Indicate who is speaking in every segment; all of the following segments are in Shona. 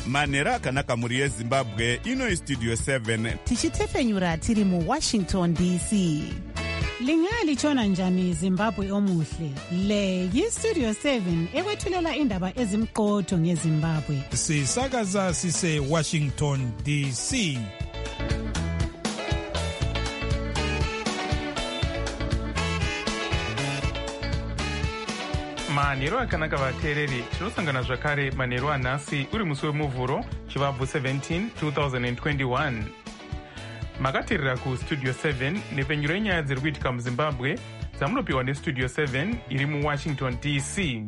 Speaker 1: manhero akanaka mhuri yezimbabwe. Ino Studio 7
Speaker 2: tichitefenyura tiri muWashington DC.
Speaker 3: Lingalitshona njani Zimbabwe omuhle? Le yiStudio 7 ekwethulela indaba ezimqotho ngeZimbabwe.
Speaker 4: Sisakaza sise Washington DC.
Speaker 5: manhero akanaka vateereri, tinosangana zvakare manhero anhasi uri musi wemuvhuro chivabvu 17 2021. Makateerera kuStudio 7 nepfenyuro yenyaya dziri kuitika muZimbabwe dzamunopiwa neStudio 7 iri muWashington DC.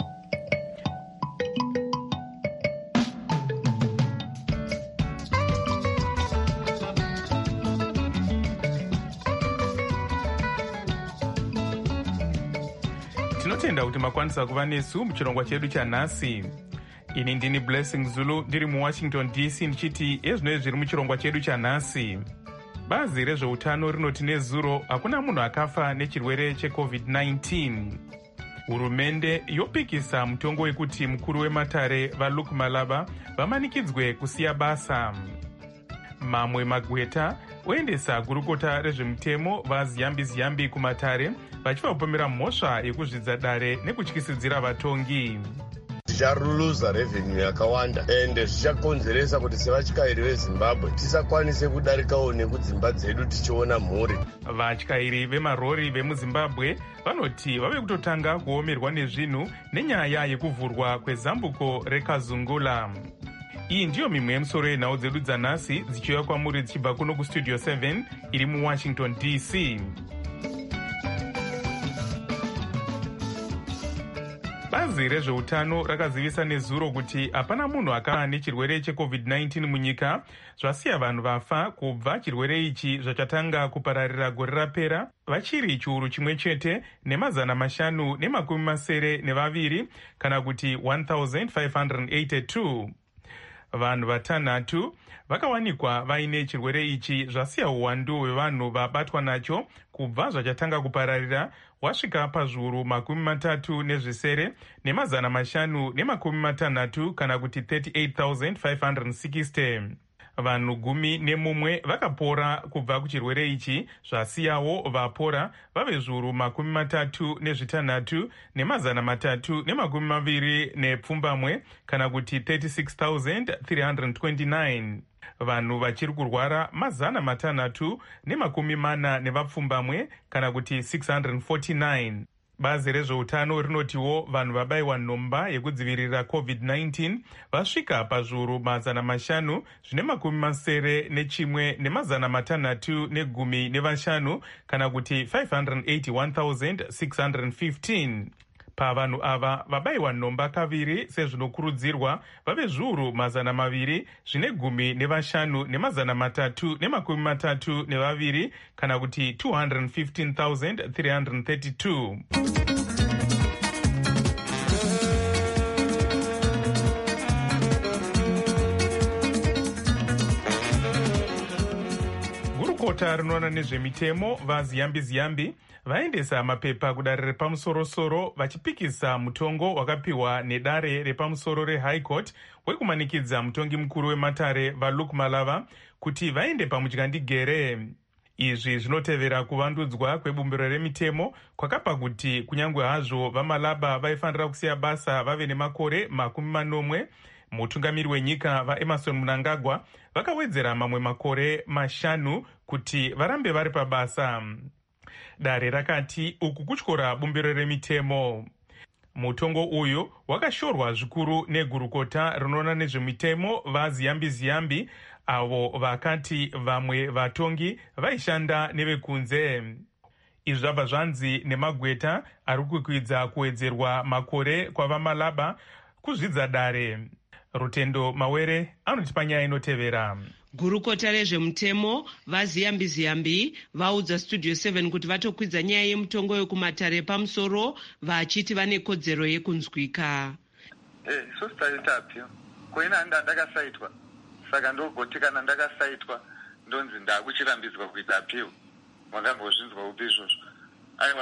Speaker 5: Tinotenda kuti makwanisa kuva nesu muchirongwa chedu chanhasi. Ini ndini Blessing Zulu ndiri muWashington DC ndichiti ezvinoi zviri muchirongwa chedu chanhasi. Bazi rezveutano rinoti nezuro hakuna munhu akafa nechirwere cheCovid-19. Hurumende yopikisa mutongo wekuti mukuru wematare vaLuke Malaba vamanikidzwe kusiya basa. Mamwe magweta oendesa gurukota rezvemutemo vaZiyambi kumatare vachivapomera mhosva yekuzvidza dare nekutyisidzira vatongi.
Speaker 6: Ticharuluza revenue yakawanda ende zvichakonzeresa kuti sevatyairi veZimbabwe tisakwanise kudarikawo nekudzimba dzedu tichiona mhuri.
Speaker 5: Vatyairi vemarori vemuZimbabwe vanoti vave kutotanga kuomerwa nezvinhu nenyaya yekuvhurwa kwezambuko reKazungula. Iyi ndiyo mimwe yemusoro yenhau dzedu dzanhasi dzichiuya kwamuri dzichibva kuno kuStudio 7 iri muWashington DC. Bazi rezveutano rakazivisa nezuro kuti hapana munhu akafa nechirwere cheCovid-19 munyika, zvasiya vanhu vafa kubva chirwere ichi zvachatanga kupararira gore rapera vachiri chiuru chimwe chete ne572 kana kuti 1582. Vanhu vatanhatu vakawanikwa vaine chirwere ichi zvasiya uwandu hwevanhu vabatwa nacho kubva zvachatanga kupararira wasvika pazviuru 37 ne560 kana kuti 38,560. Vanhu 11 vakapora kubva kuchirwere ichi zvasiyawo vapora vave zviuru 36 ne320 kana kuti 36,329. Vanhu vachiri kurwara 640 kana kuti 649. Bazi rezveutano rinotiwo vanhu vabayiwa nhomba yekudzivirira COVID-19 vasvika pazviuru 571,615 kana kuti 581,615. Pavanhu ava vabayiwa nhomba kaviri sezvinokurudzirwa vave zviuru 215,332 kana kuti 215,332. Gurukota rinoona nezvemitemo vaZiyambi vaendesa mapepa kudare repamusoro-soro vachipikisa mutongo wakapiwa nedare repamusoro reHigh Court wekumanikidza mutongi mukuru wematare vaLuke Malaba kuti vaende pamutyandigere. Izvi zvinotevera kuvandudzwa kwebumbiro remitemo kwakapa kuti kunyange hazvo vaMalaba vaifanira kusiya basa vave nemakore 40, mutungamiri wenyika vaEmerson Mnangagwa vakawedzera mamwe makore 5 kuti varambe vari pabasa. Dare rakati uku kutyora bumbiro remitemo. Mutongo uyu wakashorwa zvikuru negurukota rinoona nezvemitemo vaZiyambi avo vakati vamwe vatongi vaishanda nevekunze. Izvi zvabva zvanzi nemagweta ari kukwidza kuwedzerwa makore kwavaMalaba kuzvidza dare. Rutendo Mawere anotipa nyaya inotevera.
Speaker 7: Gurukota rezvemutemo vaZiyambi vaudza Studio 7 kuti vatokwidza nyaya yemutongo wekumatare pamusoro vachiti vane kodzero yekunzwika.
Speaker 8: Sositaitapyo koina ndakasaitwa saka ndogoti kana ndakasaitwa ndonzi ndakuchirambidzwa kuita appeal. Makambozvinzwa upi izvozvo? I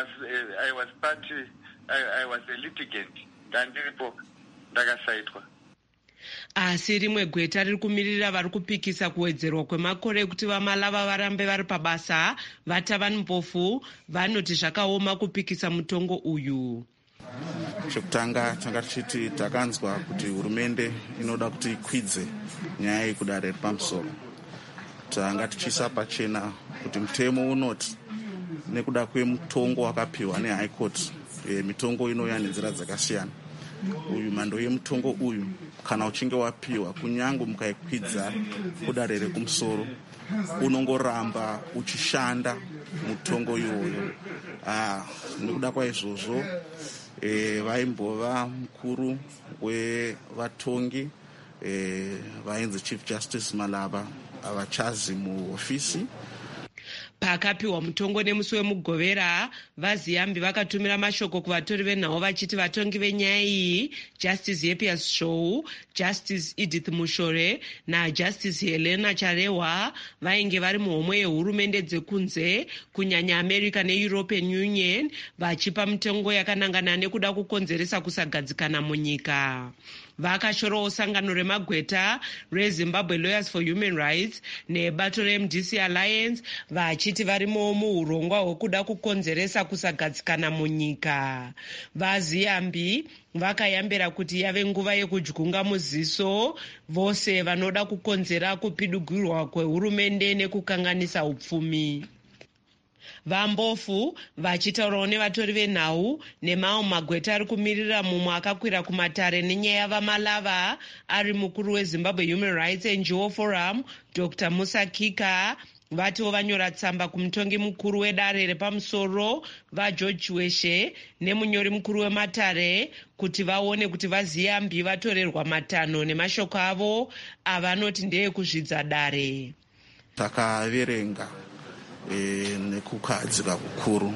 Speaker 8: was a litigant ndandiripo ndakasaitwa.
Speaker 7: asi rimwe gweta riri kumirira vari kupikisa kuwedzerwa kwemakore ekuti vamalava varambe vari pabasa vatava mbofu vanoti zvakaoma kupikisa mutongo uyu.
Speaker 9: Chekutanga tanga tichiti takanzwa kuti hurumende inoda kuti ikwidze nyaya yekudare repamusoro. Tanga tichisa pachena kuti mutemo unoti nekuda kwemutongo wakapiwa neHigh Court, mitongo inouya nenzira dzakasiyana. Uyu mhando yemutongo uyu kana uchinge wapiwa kunyange mukaikwidza kudare rekumusoro unongoramba uchishanda mutongo iwoyo. Nekuda kwaizvozvo vaimbova mukuru wevatongi vainzi Chief Justice Malava avachazi muhofisi.
Speaker 7: Pakapiwa mutongo nemusi wemugovera, vaZiyambi vakatumira mashoko kuvatori venhau vachiti vatongi venyaya iyi, Justice Yepias Shou, Justice Edith Mushore naJustice Helena Charehwa vainge vari muhomwe yehurumende dzekunze kunyanya America neEuropean Union vachipa mutongo yakanangana nekuda kukonzeresa kusagadzikana munyika. Vakashorawo sangano remagweta reZimbabwe Lawyers for Human Rights nebato reMDC Alliance vachiti varimo muurongwa hwekuda kukonzeresa kusagadzikana munyika. VaZiyambi vakayambira kuti yave nguva yekudyunga muziso vose vanoda kukonzera kupidugirwa kwehurumende nekukanganisa upfumi. Vambofu vachitaurawo nevatori venhau nemamwe magweta ari kumirira mumwe akakwira kumatare nenyaya yavamalava ari mukuru weZimbabwe Human Rights NGO Forum Dr. Musa Kika vatiwo vanyora tsamba kumutongi mukuru wedare repamusoro vaGeorge Weshe nemunyori mukuru wematare kuti vaone kuti vaZiyambi vatorerwa matanho nemashoko avo avanoti ndeyekuzvidza dare.
Speaker 9: Takaverenga nekukadzika kukuru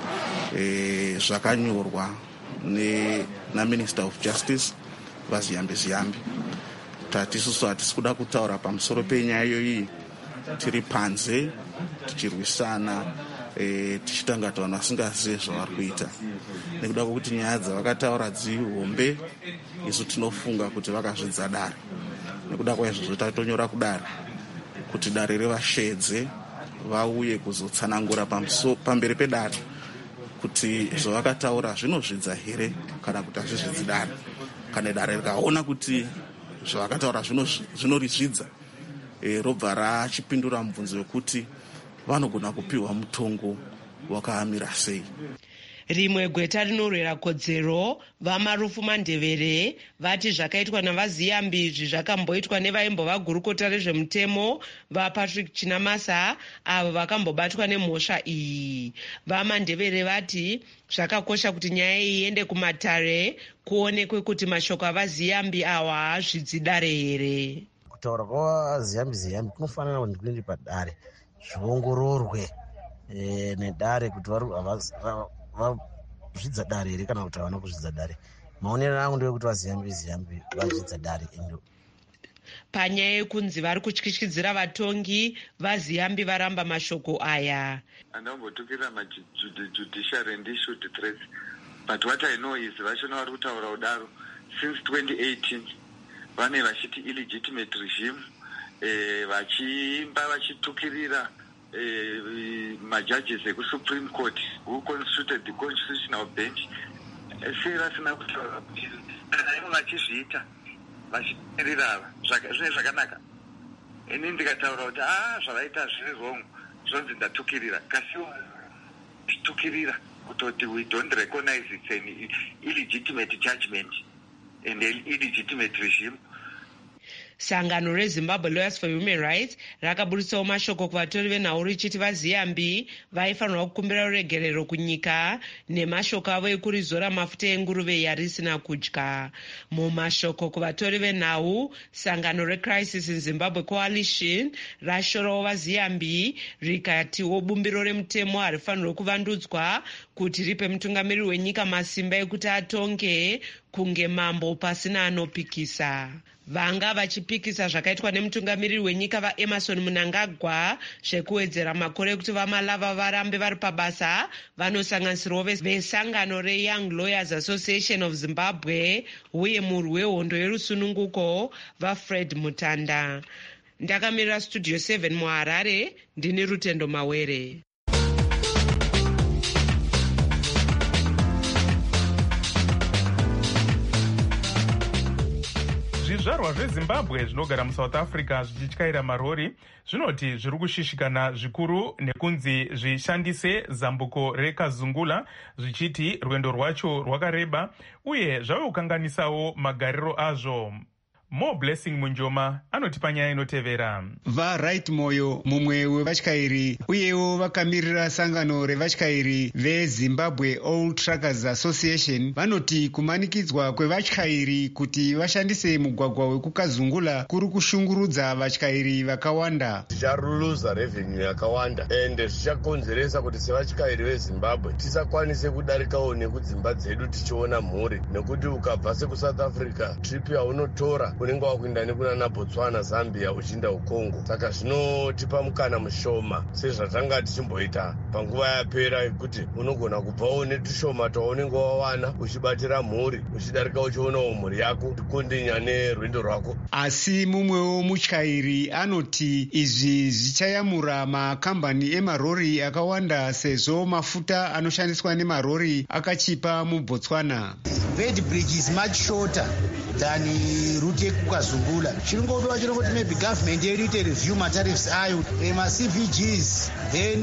Speaker 9: zvakanyorwa naMinister of Justice vaZiyambi. Tatisusu hatisi kuda kutaura pamusoro penyaya iyoyi, tiri panze tichirwisana tichitanga kuti vanhu vasingazive zvavari kuita. Nekuda kwokuti nyaya dzavakataura dzihombe, isu tinofunga kuti vakazvidza dare. Nekuda kwaizvozvo tatonyora kudare kuti dare revashedze vauye kuzotsanangura pamberi pedare kuti zvavakataura zvinozvidza here kana kuti hazvizvidzi dare. Kana dare rikaona kuti zvavakataura zvinorizvidza, robva rachipindura mubvunzo wekuti vanogona kupiwa mutongo wakaamira sei.
Speaker 7: Rimwe gweta rinorwera kodzero vaMarufu Mandevere vati zvakaitwa navaZiyambi izvi zvakamboitwa nevaimbova gurukota rezvemutemo vaPatrick Chinamasa avo vakambobatwa nemhosva iyi. VaMandevere vati zvakakosha kuti nyaya iyi iende kumatare kuonekwe kuti mashoko avaZiyambi awa haazvidzi dare here.
Speaker 10: Kutaura kwavaZiyambi kunofanira kuti kuende padare zviongororwe nedare kuti vazvidza dare here kana kuti havana kuzvidza dare. Maonero angu ndeyekuti vaZiyambi vazvidza dare.
Speaker 7: Panyaya yekunzi vari kutyityidzira vatongi, vaZiyambi varamba mashoko aya.
Speaker 8: Andambotukira majudiciary and issued threats, but what I know is vachona vari kutaura kudaro since 2018 vane vachiti illegitimate regime, vachimba vachitukirira majudges ekuSupreme Court who constituted the constitutional bench. Sei vasina kutaura kuti kana ivo vachizviita vachimirira zvine zvakanaka. Ini ndikataura kuti zvavaita zviri wrong zvonzi ndatukirira, kasiwo titukirira kutoti we don't recognize it's an illegitimate judgment and an illegitimate regime.
Speaker 7: Sangano reZimbabwe Lawyers for Human Rights rakaburitsawo mashoko kuvatori venhau richiti vaZiyambi vaifanirwa kukumbira ruregerero kunyika nemashoko avo ekurizora mafuta enguruve yarisina kudya. Mumashoko kuvatori venhau, sangano reCrisis in Zimbabwe Coalition rashorawo vaZiyambi rikatiwo bumbiro remutemo harifanirwe kuvandudzwa kuti ripe mutungamiriri wenyika masimba ekuti atonge kunge mambo pasina anopikisa. Vanga vachipikisa zvakaitwa nemutungamiriri wenyika vaEmerson Mnangagwa zvekuwedzera makore ekuti vaMalava varambe vari pabasa vanosanganisirawo vesangano reYoung Lawyers Association of Zimbabwe uye murwi wehondo yerusununguko vaFred Mutanda. Ndakamirira Studio 7 muHarare, ndini Rutendo Mawere.
Speaker 5: Zvizvarwa zveZimbabwe zvinogara muSouth Africa zvichityaira marori zvinoti zviri kushishikana zvikuru nekunzi zvishandise zambuko reKazungula zvichiti rwendo rwacho rwakareba uye zvave kukanganisawo magariro azvo. Mo Blessing Munjoma anotipa nyaya inotevera.
Speaker 11: VaRight Moyo, mumwe wevatyairi uyewo vakamirira sangano revatyairi veZimbabwe All Truckers Association, vanoti kumanikidzwa kwevatyairi kuti vashandise mugwagwa wekuKazungula kuri kushungurudza vatyairi vakawanda.
Speaker 6: Ticharuluza revenue yakawanda ende zvichakonzeresa kuti sevatyairi veZimbabwe tisakwanise kudarikawo nekudzimba dzedu tichiona mhuri, nekuti ukabva sekuSouth Africa trip yaunotora unenge wakuenda nekunana Botswana, Zambia uchienda kuCongo. Saka zvinotipa mukana mushoma sezvatanga tichimboita panguva yapera yekuti unogona kubvawo netushoma twaunenge wawana uchibatira mhuri uchidarika uchionawo mhuri yako tikondinya nerwendo rwako.
Speaker 11: Asi mumwewo mutyairi anoti izvi zvichayamura makambani emarori akawanda sezvo mafuta anoshandiswa nemarori akachipa muBotswana.
Speaker 12: Bed bridge is much shorter than route kuKazungula. Chingodiwa chirongoti maybe government yedu ite review matariffs ayo ma-CVGs then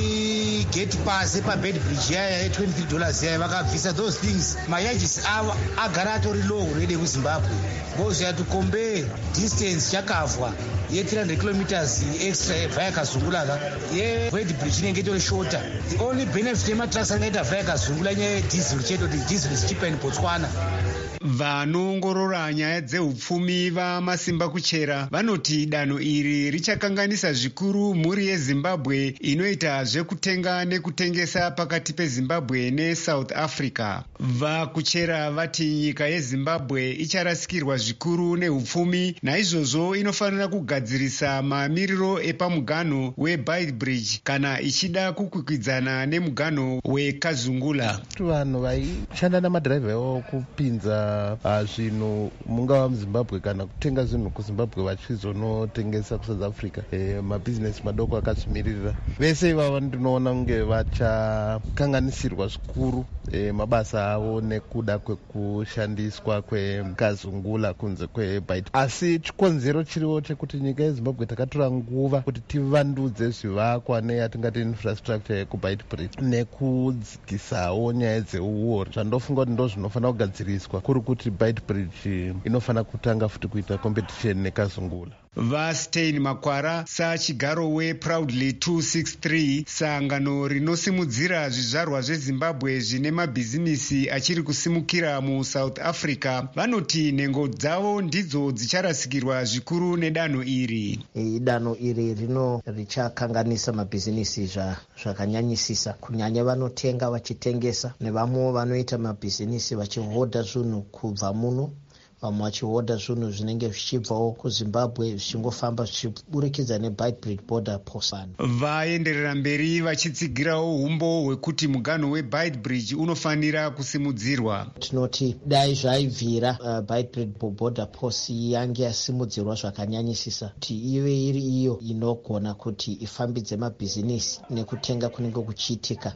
Speaker 12: gate pass pabed bridge yaya $23 yaya vakabvisa those things. Mayajis ava agara atori low already kuZimbabwe because you have to compare distance chakavwa ye 300 kilometers extra via Kazungula ye bed bridge inenge itori shorter. The only benefit yematrucks angaita via Kazungula nyaya yediesel cheto kuti diesel is cheaper in Botswana.
Speaker 11: Vanoongorora nyaya dzeupfumi vamasimba kuchera vanoti danho iri richakanganisa zvikuru mhuri yeZimbabwe inoita zvekutenga nekutengesa pakati peZimbabwe neSouth Africa. Vakuchera vati nyika yeZimbabwe icharasikirwa zvikuru neupfumi, naizvozvo inofanira kugadzirisa mamiriro epamuganho weBeitbridge kana ichida kukwikwidzana nemuganho weKazungula.
Speaker 13: Vanhu vaishanda namadhiraivha avo kupinza zvinhu mungava muZimbabwe kana kutenga zvinhu kuZimbabwe vachizonotengesa kuSouth Africa, mabhizinesi madoko akazvimirira, vese ivava ndinoona kunge vachakanganisirwa zvikuru mabasa avo nekuda kwekushandiswa kweKazungula kunze kweBait. Asi chikonzero chiriwo chekuti nyika yeZimbabwe takatora nguva kuti tivandudze zvivakwa neyatingati infrastructure yekuBeitbridge nekudzigisawo nyaya dzeuori, zvandofunga kuti ndo zvinofanira kugadziriswa kuri kuti Beitbridge inofanira kutanga futi kuita competition neKazungula.
Speaker 11: VaStein Makwara sachigaro weProudly 263, sangano rinosimudzira zvizvarwa zveZimbabwe zvine mabhizinisi achiri kusimukira muSouth Africa, vanoti nhengo dzavo ndidzo dzicharasikirwa zvikuru nedanho iri.
Speaker 10: Danho iri richakanganisa mabhizinisi zvakanyanyisisa, kunyanya vanotenga vachitengesa nevamwe vanoita mabhizinisi vachihodha zvinhu kubva muno, vamwe vachihodha zvinhu zvinenge zvichibvawo kuZimbabwe zvichingofamba zvichiburikidza neBeitbridge border post.
Speaker 11: Vaenderera mberi vachitsigirawo umbo hwekuti muganho weBeitbridge unofanira kusimudzirwa.
Speaker 10: Tinoti dai zvaibvira Beitbridge border post yange yasimudzirwa zvakanyanyisisa kuti ive iri iyo inogona kuti ifambidze mabhizinisi nekutenga kunenge kuchiitika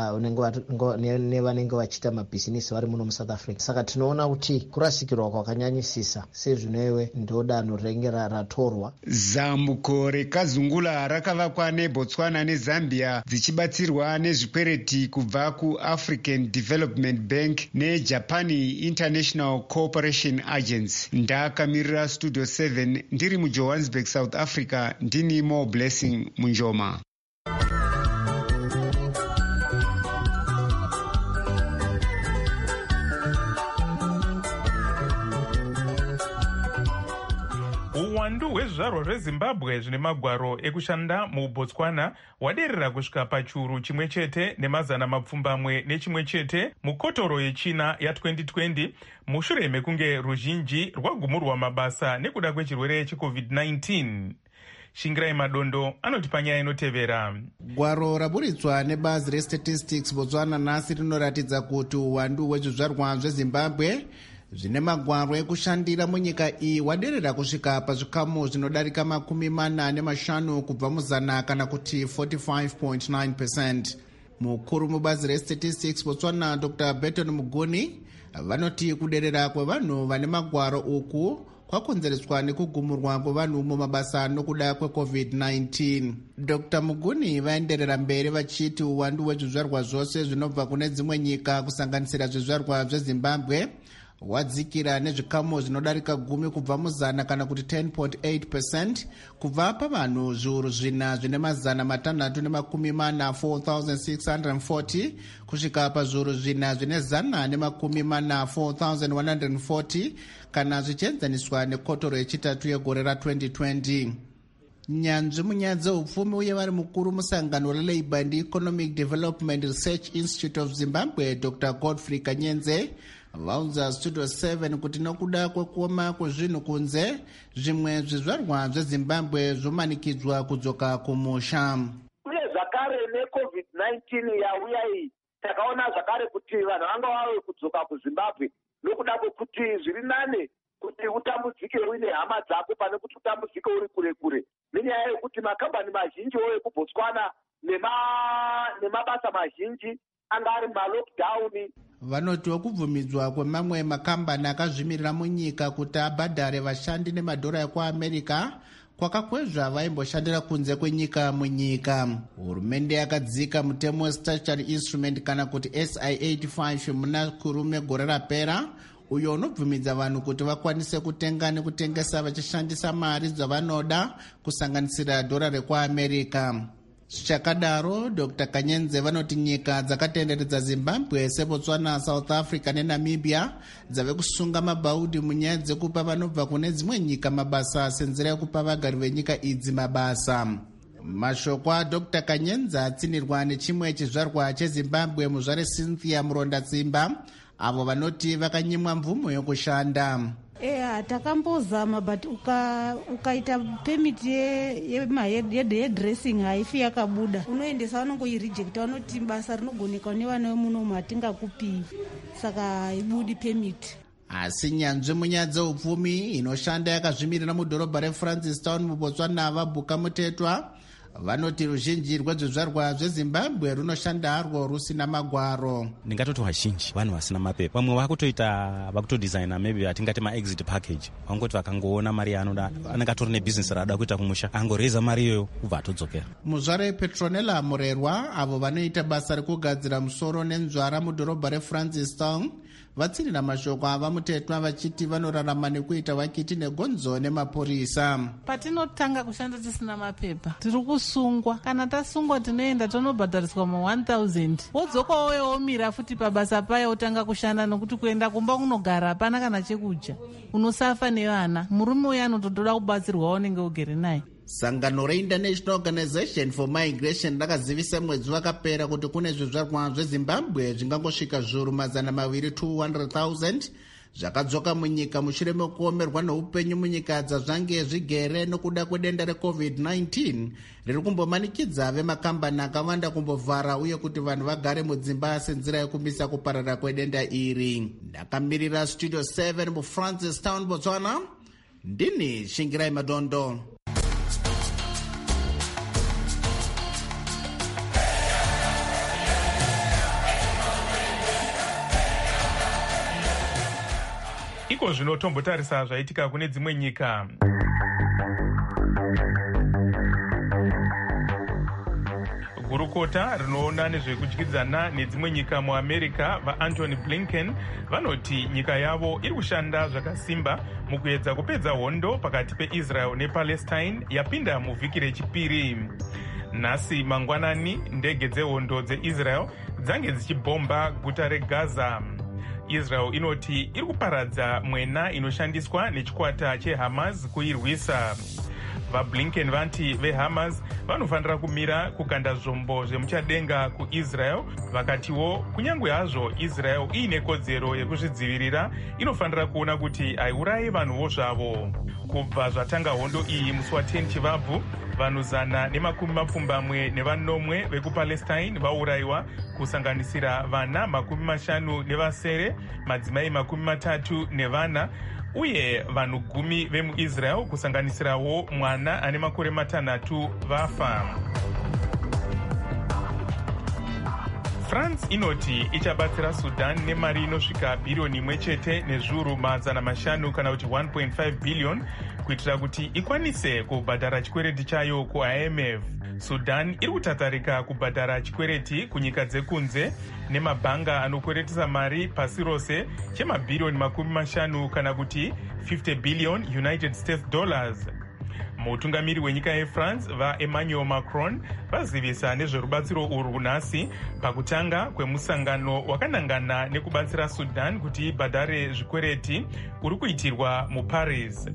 Speaker 10: nevanenge vachiita mabhizinisi vari muno muSouth Africa. Saka tinoona kuti kurasikirwa kwakanyanyisisa sezvinoiwe ndo danho rinenge ratorwa.
Speaker 11: Zambuko reKazungula rakavakwa neBotswana neZambia dzichibatsirwa nezvikwereti kubva kuAfrican Development Bank neJapan International Cooperation Agency. Ndakamirira Studio 7 ndiri muJohannesburg, South Africa, ndini Mo Blessing Munjoma.
Speaker 5: Uwandu hwezvizvarwa zvezimbabwe zvine magwaro ekushanda mubotswana waderera kusvika pachiuru chimwe chete nemazana mapfumbamwe nechimwe chete mukotoro yechina ya2020 mushure mekunge ruzhinji rwagumurwa mabasa nekuda kwechirwere cheCovid-19. Shingirai Madondo anoti panyaya inotevera.
Speaker 14: Gwaro raburitswa nebazi restatistics Botswana nhasi rinoratidza kuti uwandu hwezvizvarwa zvezimbabwe zvine magwaro ekushandira munyika iyi waderera kusvika pazvikamu zvinodarika 45 kubva muzana kana kuti 45.9%. Mukuru mubazi restatistics Botswana Dr. Burton Muguni vanoti kuderera kwevanhu vane magwaro uku kwakonzereswa nekugumurwa kwevanhu mumabasa nokuda kweCovid-19. Dr. Muguni vaenderera mberi vachiti uwandu hwezvizvarwa zvose zvinobva kune dzimwe nyika kusanganisira zvizvarwa zveZimbabwe wadzikira nezvikamu zvinodarika 10 kubva muzana kana kuti 10.8% kubva pavanhu zviuru zvina zvine mazana 640 kusvika pazviuru zvina zvine zana nemakumi 4140 kana zvichienzaniswa nekotoro yechitatu yegore ra2020. Nyanzvi munyaya dzeupfumi uye vari mukuru musangano reLabour and Economic Development Research Institute of Zimbabwe Dr. Godfrey Kanyenze vaudza Studio 7 kuti nokuda kwekuoma kwezvinhu kunze zvimwe zvizvarwa zveZimbabwe zvomanikidzwa kudzoka kumusha.
Speaker 15: Uye zvakare neCovid-19 yauya iyi takaona zvakare kuti vanhu vanga vave kudzoka kuZimbabwe nokuda kwekuti zviri nane kuti utambudzike uine hama dzako pane kuti utambudzike uri kure kure, nenyaya yekuti makambani mazhinji ekuBotswana nemabasa mazhinji anga ari malockdown.
Speaker 14: Vanotiwo kubvumidzwa kwemamwe makambani akazvimirira munyika kuti abhadhare vashandi nemadhora ekuAmerica kwakakwezva vaimboshandira kunze kwenyika munyika. Hurumende yakadzika mutemo westatutory instrument kana kuti SI85 muna kurume gore rapera uyo unobvumidza vanhu kuti vakwanise kutenga nekutengesa vachishandisa mari dzavanoda kusanganisira dhora rekuAmerica. Zvichakadaro Dr. Kanyenze vanoti nyika dzakatenderedza Zimbabwe seBotswana, South Africa neNamibia dzave kusunga mabhaudhi munyaya dzekupa vanobva kune dzimwe nyika mabasa senzira yekupa vagari venyika idzi mabasa. Mashoko aDr. Kanyenze atsinirwa nechimwe chizvarwa cheZimbabwe muzvare Cynthia Muronda-Tsimba avo vanoti vakanyimwa mvumo yokushanda.
Speaker 2: Takambozama but ukaita permit yedressing haifi yakabuda unoendesa vanongoirejecta vanoti basa rinogoneka nevana vemunomu hatingakupi saka haibudi permit.
Speaker 14: Asi nyanzvi munyaya dzeupfumi inoshanda yakazvimirira mudhorobha reFrancistown muBotswana vabhuka mutetwa vanoti ruzhinji rwezvizvarwa zveZimbabwe runoshanda harwo rusina magwaro.
Speaker 16: Ndingatoti vazhinji vanhu vasina mapepa, vamwe vakutodesigna maybe atingati maexit package, vangoti vakangoona mari yaanoda anenge atori nebusiness raada kuita kumusha angoreza mari iyoyo kubva atodzokera.
Speaker 14: Muzvare Petronella Murerwa avo vanoita basa rekugadzira musoro nenzvara mudhorobha reFrancistown vatsinira mashoko ava mutetwa vachiti vanorarama nekuita vakiti negonzo nemapurisa.
Speaker 17: Patinotanga kushanda tisina mapepa tiri kusungwa, kana tasungwa tinoenda tonobhadhariswa ma1000 wodzoka womira futi pabasa paya utanga kushanda nokuti kuenda kumba kunogara hapana kana chekudya unosafa nevana. Murume uya anototoda kubatsirwa unenge ugere naye.
Speaker 14: Sangano reInternational Organization for Migration rakazivisa mwedzi wakapera kuti kune zvizvarwa zveZimbabwe zvingangosvika zviuru 200,000 zvakadzoka munyika mushure mekuomerwa neupenyu munyika dzazvange zvigere nokuda kwedenda reCovid-19 riri kumbomanikidza vemakambani akawanda kumbovhara uye kuti vanhu vagare mudzimba senzira yekumisa kuparara kwedenda iri. Ndakamirira Studio 7 muFrancistown, Botswana, ndini Shingirai Madondo.
Speaker 5: Iko zvino tombotarisa zvaitika kune dzimwe nyika. Gurukota rinoona nezvekudyidzana nedzimwe nyika muAmerica vaAntony Blinken vanoti nyika yavo iri kushanda zvakasimba mukuedza kupedza hondo pakati peIsrael nePalestine yapinda muvhiki rechipiri. Nhasi mangwanani ndege dzehondo dzeIsrael dzange dzichibhomba guta reGaza. Israel inoti iri kuparadza mwena inoshandiswa nechikwata cheHamas kuirwisa. VaBlinken vanti veHamas vanofanira kumira kukanda zvombo zvemuchadenga kuIsrael. Vakatiwo kunyange hazvo Israel iine kodzero yekuzvidzivirira, inofanira kuona kuti haiurayi vanhuwo zvavo. Kubva zvatanga hondo iyi musi wa10 Chivabvu, vanhu 120 vekupalestine vaurayiwa, kusanganisira vana 50 nevasere, madzimai 30 nevana, uye vanhu 10 vemuIsrael kusanganisirawo mwana ane makore 6 vafa. France inoti ichabatsira Sudan nemari inosvika bhiriyoni 1 nezviuru 500 kana kuti 1.5 billion kuitira kuti ikwanise kubhadhara chikwereti chayo kuIMF. Sudan iri kutatarika kubhadhara chikwereti kunyika dzekunze nemabhanga anokweretesa mari pasi rose chemabhiriyoni 50 kana kuti 50 billion United States dollars. Mutungamiri wenyika yeFrance vaEmmanuel Macron vazivisa nezverubatsiro urwu nhasi pakutanga kwemusangano wakanangana nekubatsira Sudan kuti ibhadhare zvikwereti uri kuitirwa muParis.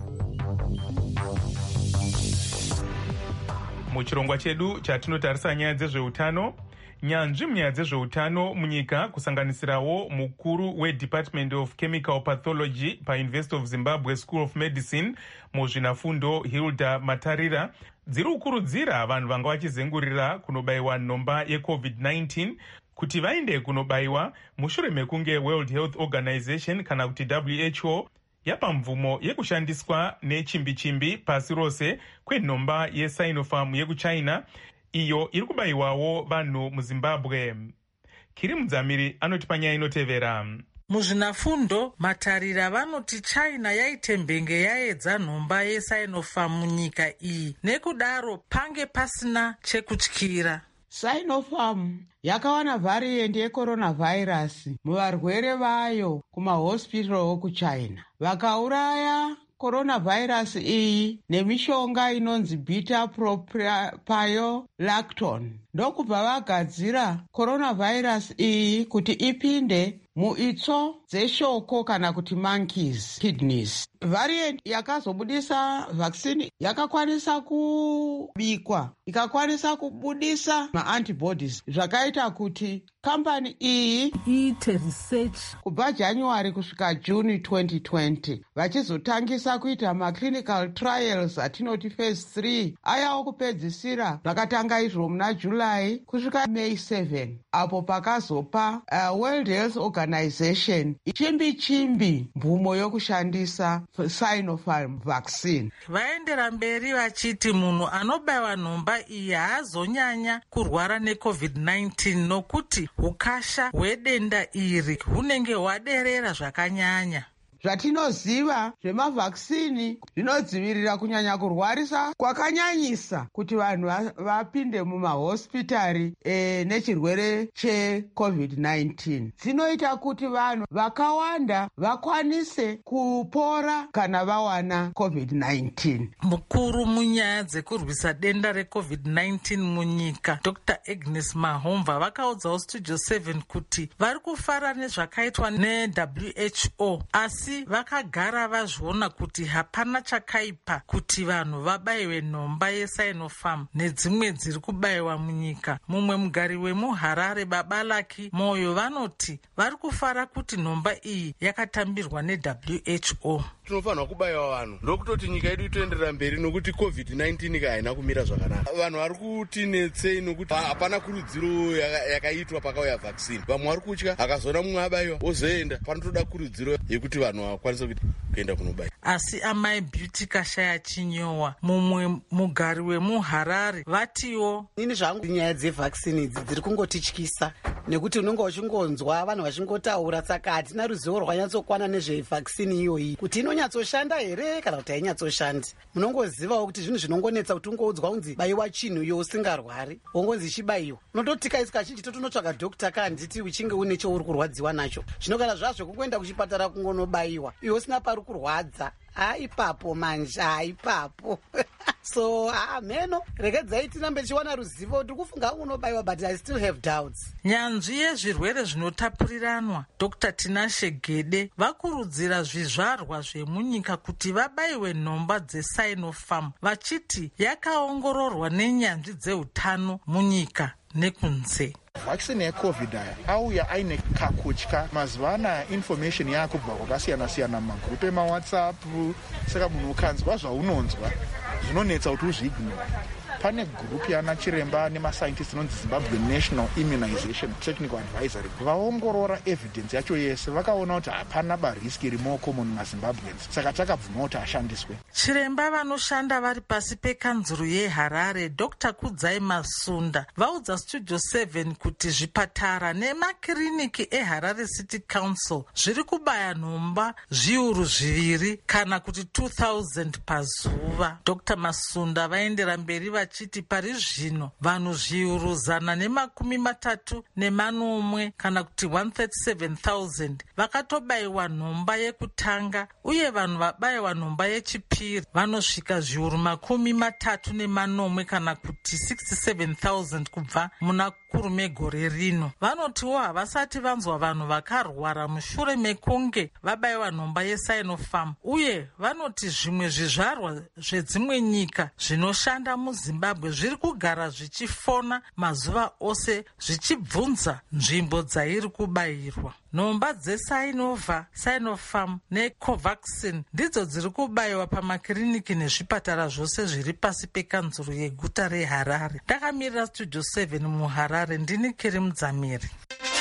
Speaker 5: Muchirongwa chedu chatinotarisa nyaya dzezveutano, nyanzvi munyaya dzezveutano munyika kusanganisirawo mukuru weDepartment of Chemical Pathology paUniversity of Zimbabwe School of Medicine muzvinafundo Hilda Matarira dziri kukurudzira vanhu vanga vachizengurira kunobayiwa nhomba yeCovid-19 kuti vaende kunobayiwa mushure mekunge World Health Organization kana kuti WHO yapa mvumo yekushandiswa nechimbi-chimbi pasi rose kwenhomba yeSinopharm yekuChina iyo iri kubayiwawo vanhu muZimbabwe. Kiri Mudzamiri anoti panyaya inotevera.
Speaker 18: Muzvinafundo Matarira vanoti China yaite mbenge yaedza nhomba yeSinopharm munyika iyi, nekudaro pange pasina chekutyira.
Speaker 19: Sinopharm yakawana variant yeCoronavirus muvarwere vayo kumahospital kuChina, vakauraya coronavirus iyi nemishonga inonzi beta propiolactone. Ndokubva vagadzira coronavirus iyi kuti ipinde muitsvo dzeshoko kana kuti monkeys kidneys. Variant yakazobudisa vaccine yakakwanisa kubikwa ikakwanisa kubudisa maantibodies, zvakaita kuti kambani iyi
Speaker 17: iite research
Speaker 19: kubva January kusvika June 2020 vachizotangisa kuita maclinical trials atinoti phase 3 ayawo kupedzisira zvakatanga izvo muna July kusvika May 7 apo pakazopa World Health Organization chimbi mvumo yokushandisa Sinopharm vaccine.
Speaker 18: Vaendera mberi vachiti munhu anobayiwa nhomba iyi haazonyanya kurwara neCovid-19 nokuti ukasha hwedenda iri hunenge hwaderera zvakanyanya.
Speaker 19: Zvatinoziva zvemavhaksini zvinodzivirira kunyanya kurwarisa kwakanyanyisa kuti vanhu vapinde mumahospitari nechirwere cheCovid-19. Zvinoita kuti vanhu vakawanda vakwanise kupora kana vawana COVID-19.
Speaker 18: Mukuru munyaya dzekurwisa denda reCovid-19 munyika Dr. Agnes Mahomva vakaudzawo Studio 7 kuti vari kufara nezvakaitwa neWHO asi vakagara vazviona kuti hapana chakaipa kuti vanhu vabayiwe nhomba yeSinopharm nedzimwe dziri kubayiwa munyika. Mumwe mugari wemuHarare Babalaki Moyo vanoti vari kufara kuti nhomba iyi yakatambirwa neWHO.
Speaker 6: Tinofanirwa kubayiwa vanhu ndokutoti nyika yedu itoenderera mberi nokuti COVID-19 haina kumira zvakanaka. Vanhu vari kuti netsei nokuti hapana kurudziro yakaitwa pakauya vaccine. Vamwe vari kutya akazoona mumwe abayiwa ozoenda. Panotoda kurudziro yekuti vanhu vakwanise kuenda kunobayiwa.
Speaker 18: Asi amai Beauty Kashaya Chinyowa mumwe mugari wemuHarare vatiwo
Speaker 20: ini zvangu nyaya dzevaccine idzi dziri kungotityisa nekuti unenge uchingonzwa vanhu vachingotaura, saka hatina ruzivo rwanyatsokwana nezvevaccine iyoyi kuti inonyatsoshanda here kana kuti hainyatsoshandi. Munongozivawo kuti zvinhu zvinongonetsa kuti ungoudzwa unzi bayiwa chinhu iwe usingarwari wongonzi ichibayiwa unototika kazhinji totonotsvaga dhokta kanditi uchinge une cheuri kurwadziwa nacho. Zvino kana zvazvo kungoenda kuchipatara kungonobayiwa iwe usina pari kurwadza ipapo manje ipapo so mheno regedzai tirambe tichiwana ruzivo. Tiri kufunga unobayiwa but I still have doubts.
Speaker 18: Nyanzvi yezvirwere zvinotapuriranwa Dr. Tinashe Gede vakurudzira zvizvarwa zvemunyika kuti vabayiwe nhomba dzeSinopharm vachiti yakaongororwa nenyanzvi dzeutano munyika nekunze.
Speaker 21: Vaccine yeCovid auya aine kakutya. Mazuva anaya information yakubva kwakasiyana-siyana mumagrupu emaWhatsApp, saka munhu ukanzwa zvaunonzwa zvinonetsa kuti uzviignore. Pane gurupu yana chiremba nemascientists inonzi Zimbabwe National Immunization Technical Advisory. Vaongorora evidence yacho yese vakaona kuti hapana bariski rimoko munhu maZimbabweans, saka takabvuma kuti ashandiswe.
Speaker 18: Chiremba vanoshanda vari pasi pekanzuru yeHarare Dr. Kudzai Masunda vaudza Studio 7 kuti zvipatara nemakiriniki eHarare City Council zviri kubaya nhomba zviuru zviviri kana kuti 2000 pazuva. Dr. Masunda vaendera mberi vachiti pari zvino vanhu zviuru 130 kana kuti 137,000 vakatobayiwa nhomba yekutanga uye vanhu vabayiwa nhomba yechipiri vanosvika zviuru 34 kana kuti 67,000 kubva muna kurume gore rino. Vanotiwo havasati vanzwa vanhu vakarwara mushure mekunge vabayiwa nhomba yeSinopharm uye vanoti zvimwe zvizvarwa zvedzimwe nyika zvinoshanda muZimbabwe zviri kugara zvichifona mazuva ose zvichibvunza nzvimbo dzairi kubayirwa. Nhomba Sinopharm neCovaxin ndidzo dziri kubayiwa pamakiriniki nezvipatara zvose zviri pasi pekanzuru yeguta reHarare. Ndakamirira Studio 7 muHarare, ndini Keri Mudzamiri.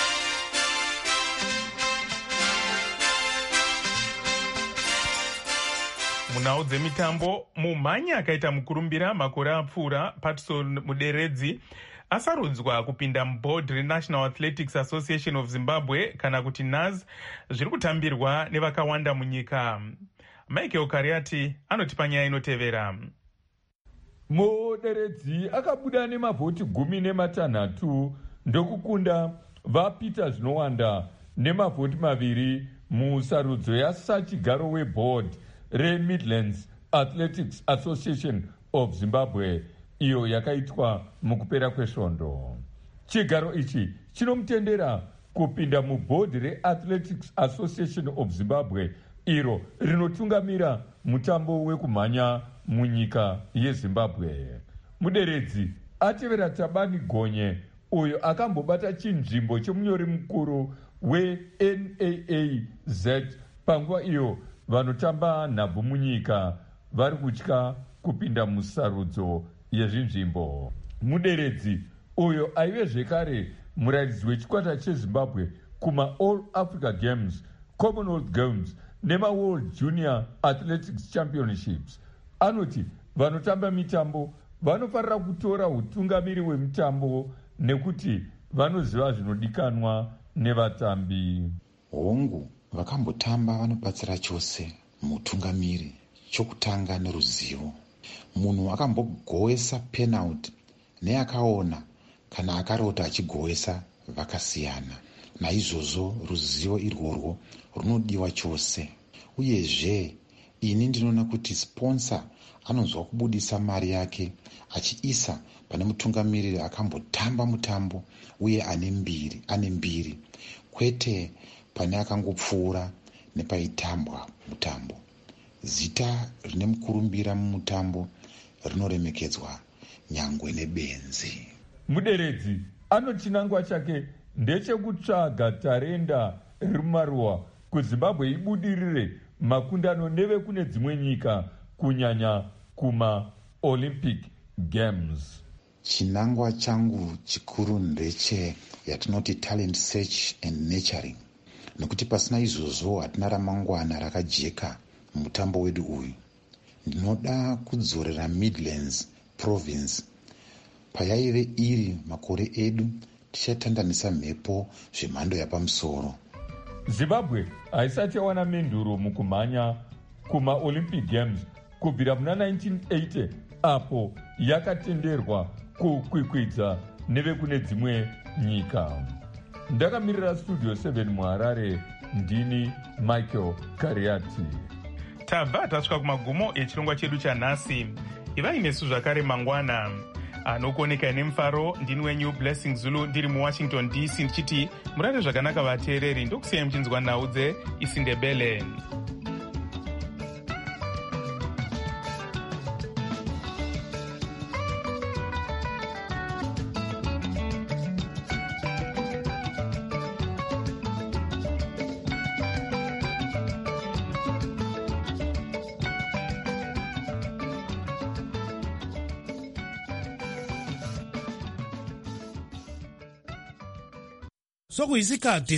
Speaker 5: Munhau dzemitambo, mumhanyi akaita mukurumbira makore apfuura Patson Muderedzi asarudzwa kupinda muboard reNational Athletics Association of Zimbabwe kana kuti NAZ zviri kutambirwa nevakawanda munyika. Michael Kariati anotipa nyaya inotevera.
Speaker 22: Muderedzi akabuda nemavhoti 16 ndokukunda vaPeter Zvinowanda nemavhoti 2 musarudzo yasachigaro weboard reMidlands Athletics Association of Zimbabwe iyo yakaitwa mukupera kwesvondo. Chigaro ichi chinomutendera kupinda muboard reAthletics Association of Zimbabwe iro rinotungamira mutambo wekumhanya munyika yeZimbabwe. Muderedzi atevera Tabani Gonye uyo akambobata chinzvimbo chemunyori mukuru weNAAZ panguva iyo vanotamba nhabvu munyika vari kutya kupinda musarudzo yezvinzvimbo. Muderedzi uyo aive zvekare murairidzi wechikwata cheZimbabwe kuma-All Africa Games, Commonwealth Games nemaWorld Junior Athletics Championships anoti vanotamba mitambo vanofarira kutora utungamiri hwemutambo nekuti vanoziva zvinodikanwa nevatambi.
Speaker 23: Hongu vakambotamba vanobatsira chose mutungamiri. Chokutanga neruzivo. Munhu akambogowesa penalty neakaona kana akarota achigowesa vakasiyana. Naizvozvo ruzivo irworwo runodiwa chose. Uyezve ini ndinoona kuti sponsor anonzwa kubudisa mari yake achiisa pane mutungamiriri akambotamba mutambo uye ane mbiri kwete pane akangopfuura nepaitambwa mutambo. Zita rine mukurumbira mumutambo rinoremekedzwa nyangwe nebenzi.
Speaker 22: Muderedzi anochinangwa chake ndechekutsvaga tarenda rimumaruwa kuZimbabwe ibudirire makundano nevekune dzimwe nyika kunyanya kuma-Olympic Games.
Speaker 23: Chinangwa changu chikuru ndeche yatinoti talent search and nurturing. Nekuti pasina izvozvo hatina ramangwana rakajeka mutambo wedu uyu. Ndinoda kudzorera Midlands province payaive iri makore edu tichatandanisa mhepo zvemhando yapamusoro.
Speaker 22: Zimbabwe haisati yawana menduro mukumhanya kuma-Olympic Games kubvira muna 1980 apo yakatenderwa kukwikwidza nevekune dzimwe nyika. Ndakamirira Studio 7 muHarare, ndini Michael Kariati.
Speaker 5: tabva tasvika kumagumo echirongwa chedu chanhasi. Ivai nesu zvakare mangwana anokuoneka nemufaro. Ndini wenyu Blessing Zulu ndiri muWashington DC ndichiti murare zvakanaka vateereri. Ndokusiyai muchinzwa nhau dzeIsindebele.
Speaker 1: Sokuyisikhathi